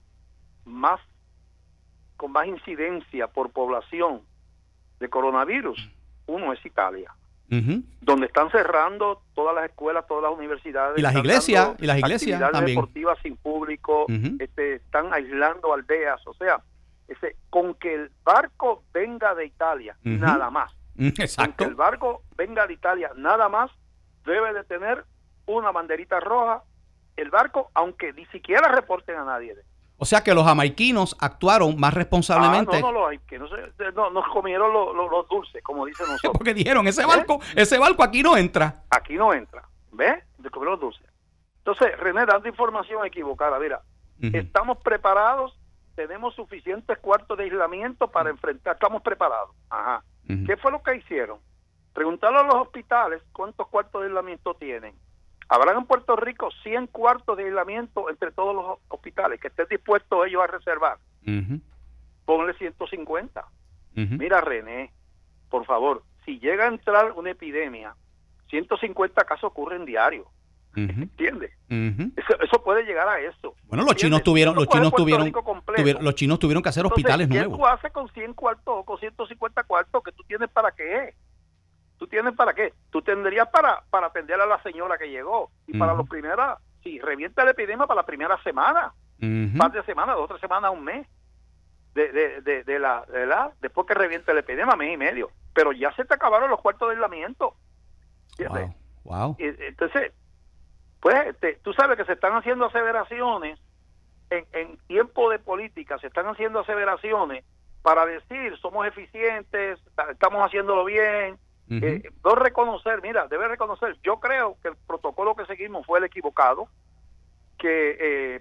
con más incidencia por población de coronavirus, uno es Italia. Donde están cerrando todas las escuelas, todas las universidades. Y las iglesias actividades también. Deportivas sin público, están aislando aldeas. O sea, con que el barco venga de Italia, nada más. Exacto. Con que el barco venga de Italia, nada más, debe de tener una banderita roja el barco, aunque ni siquiera reporten a nadie. O sea que los jamaiquinos actuaron más responsablemente. Nos comieron los dulces, como dicen nosotros. Porque dijeron, ese barco aquí no entra. Aquí no entra. ¿Ves? De comer los dulces. Entonces, René, dando información equivocada. Mira, estamos preparados, tenemos suficientes cuartos de aislamiento para enfrentar, estamos preparados. Ajá. ¿Qué fue lo que hicieron? Preguntarle a los hospitales cuántos cuartos de aislamiento tienen. Habrán en Puerto Rico 100 cuartos de aislamiento entre todos los hospitales que estén dispuestos ellos a reservar. Ponle 150. Mira, René, por favor, si llega a entrar una epidemia, 150 casos ocurren diario. ¿Entiendes? Eso puede llegar a eso. Bueno, los chinos tuvieron que hacer hospitales nuevos. ¿Qué tú haces con 100 cuartos o con 150 cuartos que tú tienes para qué? ¿Tú tienes para qué? Tú tendrías para atender a la señora que llegó. Y para los primeros, si revienta la epidemia para la primera semana, par de semanas, 2 o 3 semanas, un mes, después que reviente la epidemia, mes y medio. Pero ya se te acabaron los cuartos de aislamiento. Wow. Entonces, pues, tú sabes que se están haciendo aseveraciones en tiempo de política, se están haciendo aseveraciones para decir, somos eficientes, estamos haciéndolo bien. Debe reconocer, yo creo que el protocolo que seguimos fue el equivocado, que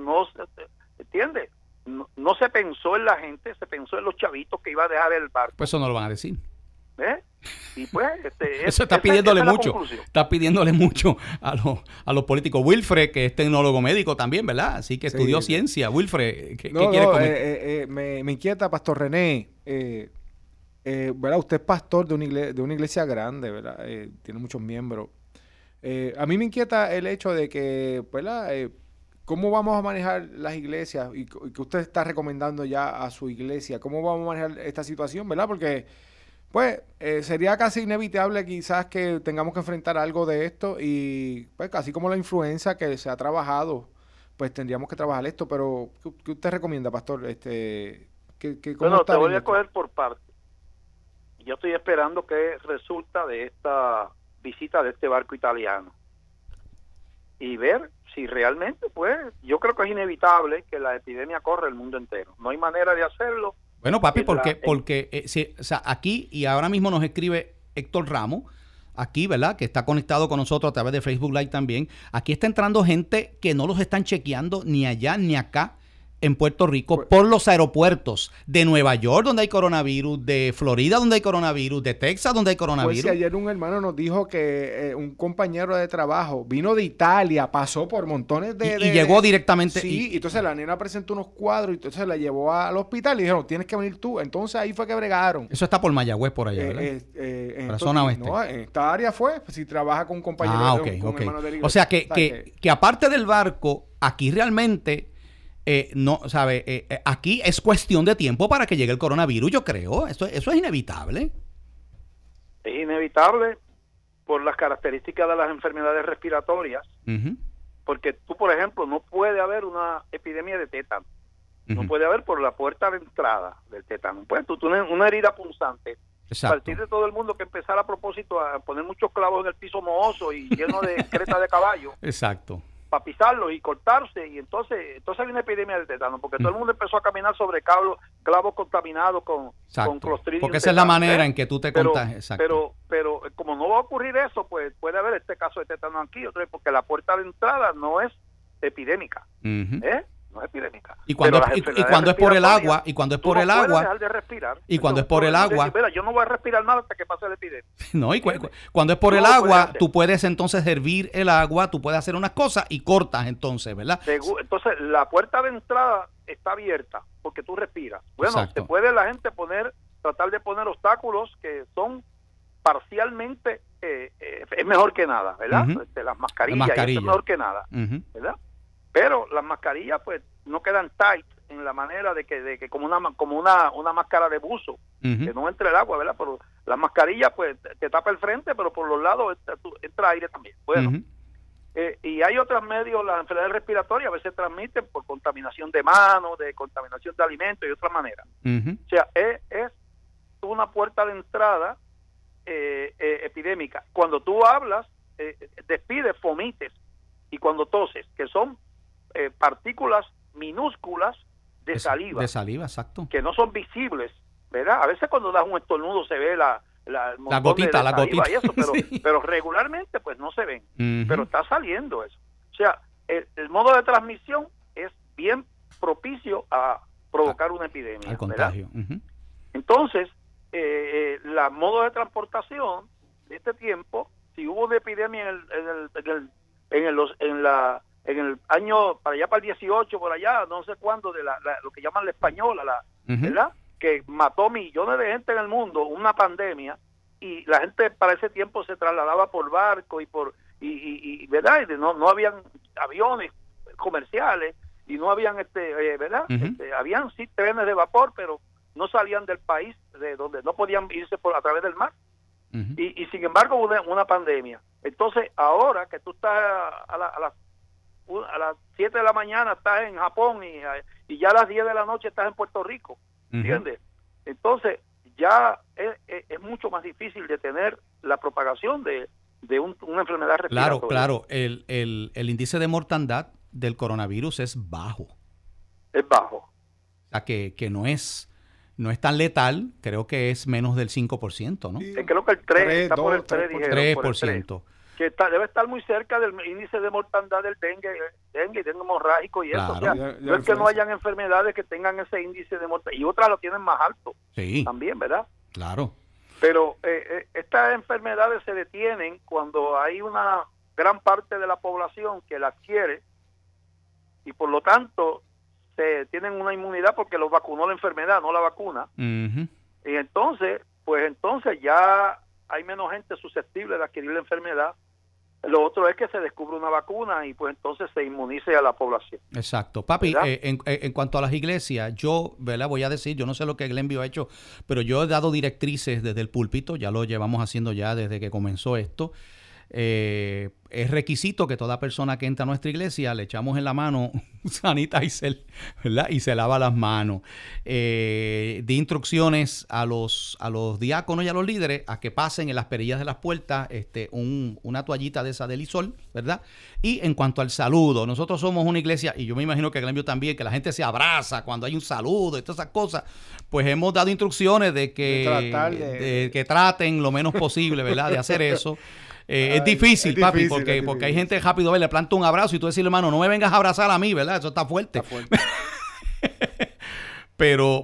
no se pensó en la gente, se pensó en los chavitos que iba a dejar el barco. Pues eso no lo van a decir. Y pues eso está pidiéndole mucho a los políticos. Wilfred, que es tecnólogo médico también, ¿verdad? Así que estudió ciencia. Wilfred, ¿qué quiere comentar? Me inquieta, Pastor René, ¿verdad? Usted es pastor de una iglesia grande, ¿verdad? Tiene muchos miembros. A mí me inquieta el hecho de que, ¿verdad? ¿Cómo vamos a manejar las iglesias? Y que usted está recomendando ya a su iglesia. ¿Cómo vamos a manejar esta situación, verdad? Porque, pues, sería casi inevitable quizás que tengamos que enfrentar algo de esto. Y, pues, así como la influenza que se ha trabajado, pues tendríamos que trabajar esto. Pero, ¿qué usted recomienda, pastor? Bueno, te voy a coger por partes. Yo estoy esperando qué resulta de esta visita de este barco italiano y ver si realmente, pues, yo creo que es inevitable que la epidemia corra el mundo entero. No hay manera de hacerlo. Bueno, papi, porque o sea, aquí, y ahora mismo nos escribe Héctor Ramos, aquí, ¿verdad? Que está conectado con nosotros a través de Facebook Live también. Aquí está entrando gente que no los están chequeando ni allá ni acá en Puerto Rico por los aeropuertos de Nueva York, donde hay coronavirus, de Florida, donde hay coronavirus, de Texas, donde hay coronavirus. Pues ayer un hermano nos dijo que un compañero de trabajo vino de Italia, pasó por montones y llegó directamente. Sí, y entonces la nena presentó unos cuadros y entonces la llevó al hospital y dijeron, tienes que venir tú. Entonces ahí fue que bregaron. Eso está por Mayagüez, por allá, ¿verdad? En la zona oeste. No, en esta área fue, si trabaja con un compañero de un hermano de la iglesia. O sea que aparte del barco, aquí realmente... aquí es cuestión de tiempo para que llegue el coronavirus, yo creo. Eso es inevitable. Es inevitable por las características de las enfermedades respiratorias, porque tú, por ejemplo, no puede haber una epidemia de tétano. no puede haber por la puerta de entrada del tétano. Pues tú tienes una herida punzante. A partir de todo el mundo que empezar a propósito a poner muchos clavos en el piso mohoso y lleno de creta de caballo. Exacto. Para pisarlos y cortarse, y entonces hay una epidemia del tétano, porque todo el mundo empezó a caminar sobre clavos contaminados con Clostridium. Porque esa es la manera en que tú te contagias. Pero como no va a ocurrir eso, pues puede haber este caso de tétano aquí, porque la puerta de entrada no es epidémica. No es epidémica. Y cuando es por el agua, y cuando es por el agua, dejar de respirar. Y cuando es por el agua, mira, yo no voy a respirar nada hasta que pase la epidemia. No, y cuando es por el agua, tú puedes entonces hervir el agua, tú puedes hacer unas cosas y cortas entonces, ¿verdad? Entonces, la puerta de entrada está abierta porque tú respiras. Bueno, Exacto. se puede la gente tratar de poner obstáculos que son parcialmente, es mejor que nada, ¿verdad? Las mascarillas. Eso es mejor que nada, ¿verdad? Pero las mascarillas pues no quedan tight en la manera de que como una máscara de buzo, que no entre el agua, ¿verdad? Pero las mascarillas pues te tapa el frente, pero por los lados entra aire también. Bueno, y hay otros medios, las enfermedades respiratorias a veces se transmiten por contaminación de manos, de contaminación de alimentos y otras maneras. O sea, es una puerta de entrada epidémica. Cuando tú hablas, despides fomites, y cuando toses, que son partículas minúsculas de saliva. De saliva, exacto. Que no son visibles, ¿verdad? A veces cuando das un estornudo se ve la gotita. Y eso, pero regularmente pues no se ven. Pero está saliendo eso. O sea, el modo de transmisión es bien propicio a provocar una epidemia. Al contagio. Entonces, la modo de transportación de este tiempo, si hubo una epidemia en el año, para allá para el 18, por allá, no sé cuándo, de lo que llaman la española, ¿verdad? Que mató millones de gente en el mundo, una pandemia, y la gente para ese tiempo se trasladaba por barco y ¿verdad? Y no habían aviones comerciales y no habían, ¿verdad? Habían sí trenes de vapor, pero no salían del país, de donde no podían irse a través del mar. Y sin embargo hubo una pandemia. Entonces, ahora que tú estás a las 7 de la mañana estás en Japón y ya a las 10 de la noche estás en Puerto Rico, ¿entiendes? Entonces, ya es mucho más difícil detener la propagación de una enfermedad respiratoria. Claro. El índice de mortandad del coronavirus es bajo. Es bajo. O sea, que no es tan letal, creo que es menos del 5%, ¿no? Creo que el 3 está por el 3, dijeron. 3%. Que debe estar muy cerca del índice de mortandad del dengue hemorrágico y eso. Claro. O sea, no es que no hayan enfermedades que tengan ese índice de mortandad, y otras lo tienen más alto. Sí. También, ¿verdad? Claro. Pero estas enfermedades se detienen cuando hay una gran parte de la población que la adquiere y por lo tanto tienen una inmunidad porque los vacunó la enfermedad, no la vacuna. Y entonces ya hay menos gente susceptible de adquirir la enfermedad. Lo otro es que se descubre una vacuna y pues entonces se inmunice a la población. Exacto. Papi, en cuanto a las iglesias, yo, ¿verdad? Voy a decir, yo no sé lo que Glenview ha hecho, pero yo he dado directrices desde el púlpito, ya lo llevamos haciendo ya desde que comenzó esto. Es requisito que toda persona que entra a nuestra iglesia le echamos en la mano sanitizer, ¿verdad? Y se lava las manos. Di instrucciones a los diáconos y a los líderes a que pasen en las perillas de las puertas una toallita de esa de Lysol, ¿verdad? Y en cuanto al saludo, nosotros somos una iglesia, y yo me imagino que Glenview también, que la gente se abraza cuando hay un saludo y todas esas cosas, pues hemos dado instrucciones de que traten lo menos posible, ¿verdad? De hacer eso. Es difícil, papi, porque hay gente rápido, le planta un abrazo y tú decirle, hermano, no me vengas a abrazar a mí, ¿verdad? Eso está fuerte. pero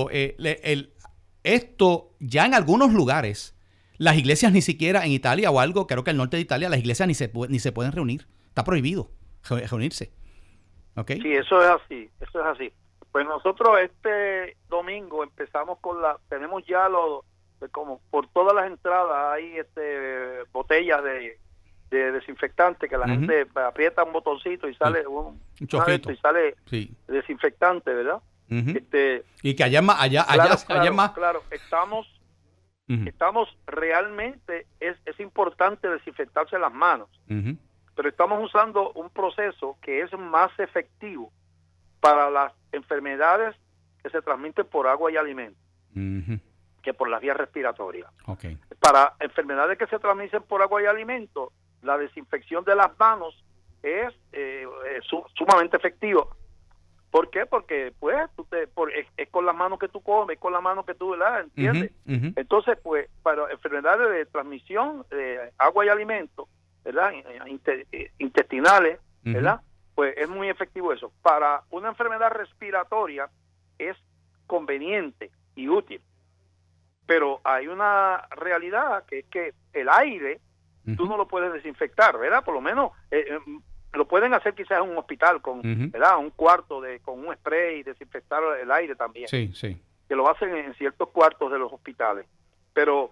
esto ya en algunos lugares, las iglesias ni siquiera en Italia o algo, creo que el norte de Italia, las iglesias ni se pueden reunir. Está prohibido reunirse. ¿Okay? Sí, eso es así. Pues nosotros este domingo empezamos tenemos ya como por todas las entradas hay botellas de desinfectante que la gente aprieta un botoncito y sale un chofito y sale desinfectante, ¿verdad? Y que allá más. Claro, estamos realmente, es importante desinfectarse las manos, pero estamos usando un proceso que es más efectivo para las enfermedades que se transmiten por agua y alimentos, que por las vías respiratorias. Okay. Para enfermedades que se transmiten por agua y alimentos, la desinfección de las manos es sumamente efectiva. ¿Por qué? Porque pues es con las manos que tú comes, es con las manos que tú, ¿verdad? ¿Entiendes? Entonces, pues, para enfermedades de transmisión de agua y alimentos, ¿verdad? Intestinales, ¿verdad? Pues es muy efectivo eso. Para una enfermedad respiratoria es conveniente y útil. Pero hay una realidad que es que el aire tú no lo puedes desinfectar, ¿verdad? Por lo menos lo pueden hacer quizás en un hospital con, ¿verdad? Un cuarto con un spray y desinfectar el aire también. Sí, sí. Que lo hacen en ciertos cuartos de los hospitales. Pero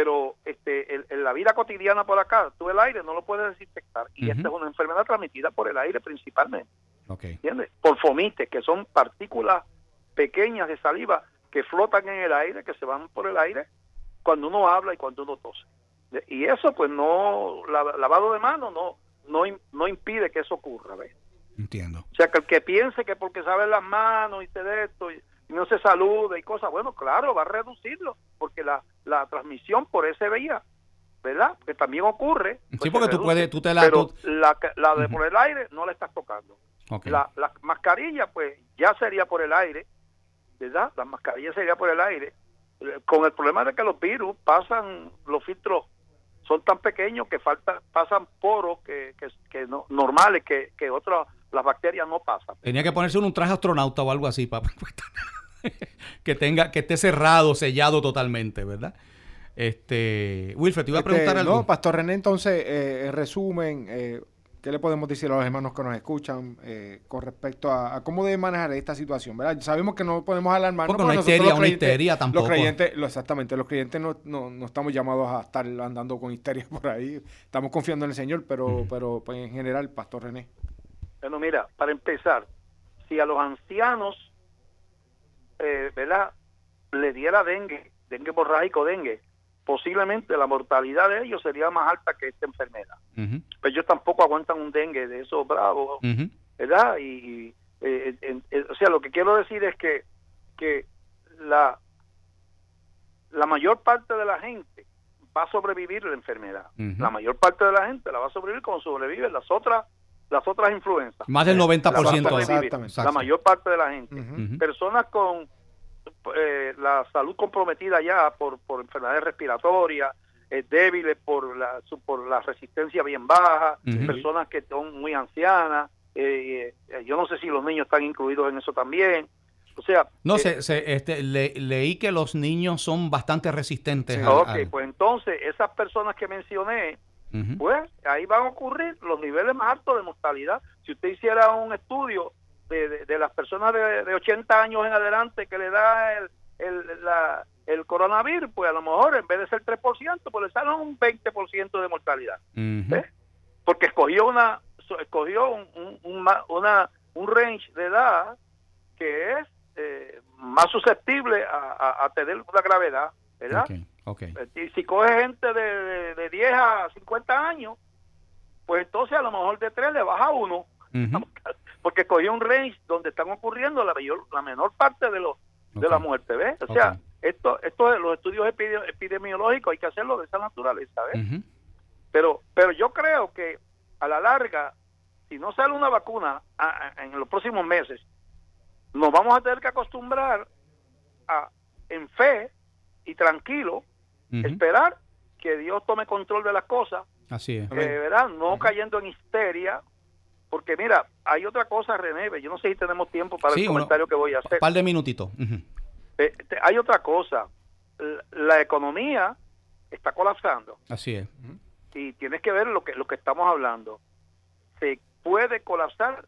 en la vida cotidiana por acá, tú el aire no lo puedes desinfectar. Y esta es una enfermedad transmitida por el aire principalmente. Okay. ¿Entiendes? Por fomites, que son partículas pequeñas de saliva que flotan en el aire, que se van por el aire cuando uno habla y cuando uno tose. Y eso, pues, lavado de manos no impide que eso ocurra, ¿ves? Entiendo. O sea, que el que piense que porque sabe las manos y se de esto y no se saluda y cosas, bueno, claro, va a reducirlo, porque la transmisión por ese vía, ¿verdad? Que también ocurre. Pues sí, porque pero la de por el aire no la estás tocando. Okay. La mascarilla, pues, ya sería por el aire, ¿verdad? La mascarilla sería por el aire, con el problema de que los virus pasan, los filtros son tan pequeños que pasan poros que no, normales que las bacterias no pasan. Tenía que ponerse un traje astronauta o algo así para que esté cerrado, sellado totalmente, ¿verdad? Wilfred, te iba a preguntar algo. No, Pastor René, entonces, en resumen, ¿qué le podemos decir a los hermanos que nos escuchan con respecto a cómo debe manejar esta situación, ¿verdad? Sabemos que no podemos alarmarnos. Porque una histeria tampoco. Exactamente, los creyentes no estamos llamados a estar andando con histeria por ahí. Estamos confiando en el Señor, pero pues, en general, Pastor René. Bueno, mira, para empezar, si a los ancianos, ¿verdad?, le diera dengue hemorrágico, posiblemente la mortalidad de ellos sería más alta que esta enfermedad. Pero ellos tampoco aguantan un dengue de esos bravos, ¿verdad? O sea, lo que quiero decir es que la mayor parte de la gente va a sobrevivir la enfermedad. La mayor parte de la gente la va a sobrevivir como sobreviven las otras influencias. Más del 90%. Exactamente. La mayor parte de la gente. Personas con la salud comprometida ya por enfermedades respiratorias, débiles por la resistencia bien baja, personas que son muy ancianas, yo no sé si los niños están incluidos en eso también. O sea, no sé, leí que los niños son bastante resistentes. Sí. Pues entonces esas personas que mencioné, pues ahí van a ocurrir los niveles más altos de mortalidad. Si usted hiciera un estudio de las personas de 80 años en adelante que le da el coronavirus, pues a lo mejor en vez de ser 3%, pues le sale un 20% de mortalidad. Porque escogió un range de edad que es más susceptible a tener una gravedad, ¿verdad? Okay. Y si coge gente de 10 a 50 años, pues entonces a lo mejor de 3 le baja 1. Porque cogió un range donde están ocurriendo la menor parte de la muerte, ¿ves? O sea, esto de los estudios epidemiológicos hay que hacerlo de esa naturaleza, ¿ves? Pero yo creo que a la larga, si no sale una vacuna en los próximos meses, nos vamos a tener que acostumbrar en fe y tranquilo, esperar que Dios tome control de las cosas. Así es. ¿Verdad? No cayendo en histeria. Porque mira, hay otra cosa, René, yo no sé si tenemos tiempo para el comentario que voy a hacer. Un par de minutitos. Hay otra cosa, la economía está colapsando. Así es. Y tienes que ver lo que estamos hablando. Se puede colapsar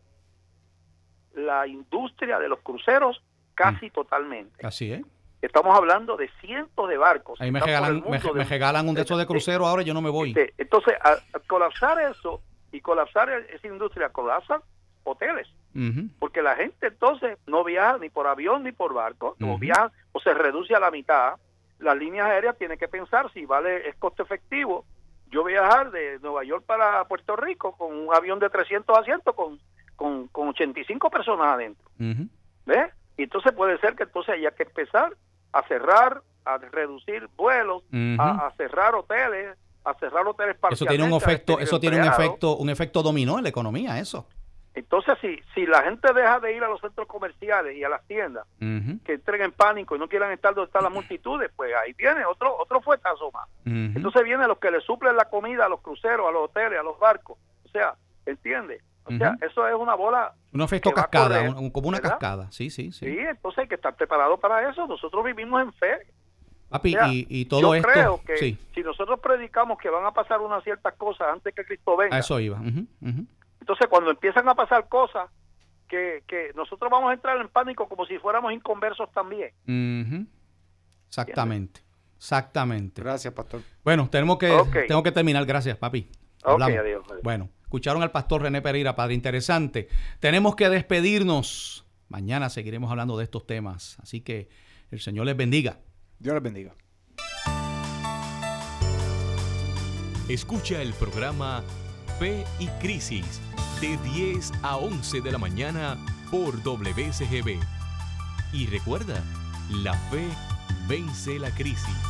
la industria de los cruceros casi totalmente. Así es. Estamos hablando de cientos de barcos. Ahí me regalan un de esos de crucero, ahora yo no me voy. Entonces, al colapsar eso, y colapsar esa industria, colapsan hoteles, porque la gente entonces no viaja ni por avión ni por barco, no viaja o se reduce a la mitad. Las líneas aéreas tienen que pensar si es costo efectivo yo viajar de Nueva York para Puerto Rico con un avión de 300 asientos con con 85 personas adentro. Ujú. ¿Ves? Y entonces puede ser que entonces haya que empezar a cerrar, a reducir vuelos, Ujú. a cerrar hoteles parcialmente. Eso tiene un a efecto, despedir eso tiene un empleados. efecto dominó en la economía, eso. Entonces, si la gente deja de ir a los centros comerciales y a las tiendas, Ujú. que entren en pánico y no quieran estar donde están las multitudes, pues ahí viene otro fuetazo más. Ujú. Entonces vienen los que le suplen la comida a los cruceros, a los hoteles, a los barcos. O sea, ¿entiendes? O sea, Ujú. eso es una bola. Un efecto que va a cascada, correr, como una ¿verdad? cascada. Sí, sí, sí. Sí, entonces hay que estar preparado para eso. Nosotros vivimos en fe. Papi, O sea, y todo yo esto. creo que Sí, si nosotros predicamos que van a pasar unas ciertas cosas antes que Cristo venga, a eso iba. Ujú, ujú. entonces cuando empiezan a pasar cosas que nosotros vamos a entrar en pánico como si fuéramos inconversos también. Ujú. Exactamente. Exactamente. Gracias, pastor. Bueno, tengo que terminar. Gracias, papi. Ok, Hablamos. adiós. Bueno, escucharon al pastor René Pereira, padre interesante. Tenemos que despedirnos. Mañana seguiremos hablando de estos temas. Así que el Señor les bendiga. Dios les bendiga. Escucha el programa Fe y Crisis de 10 a 11 de la mañana por WCGB. Y recuerda, la fe vence la crisis.